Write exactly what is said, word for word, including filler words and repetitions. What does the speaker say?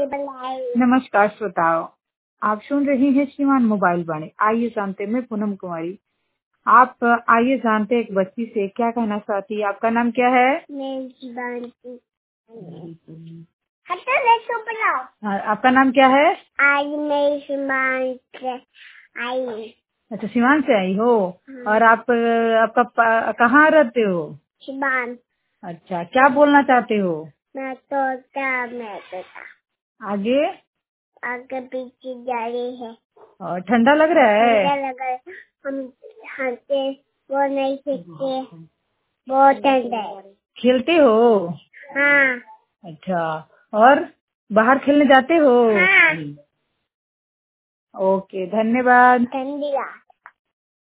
नमस्कार श्रोताओं, आप सुन रही हैं श्रीमान मोबाइल वाणी। आइए जानते हैं, मैं पूनम कुमारी। आप आइए जानते हैं एक बच्ची से क्या कहना चाहती है। आपका नाम क्या है? मैं शिवांशी। हाँ, आपका नाम क्या है? आज मैं शिवांश से आई। अच्छा, शिवान से आई हो। हाँ। और आप आपका प- कहाँ रहते हो? शिवान। अच्छा, क्या बोलना चाहते हो? मैं तो क्या मैं तो आगे आगे पीछे जा रही है। और ठंडा लग रहा है? ठंडा लगा। हम हंसते वो नहीं सीखते, बहुत ठंडा है। खेलते हो? हाँ। अच्छा, और बाहर खेलने जाते हो? हाँ। ओके, धन्यवाद। ठंडी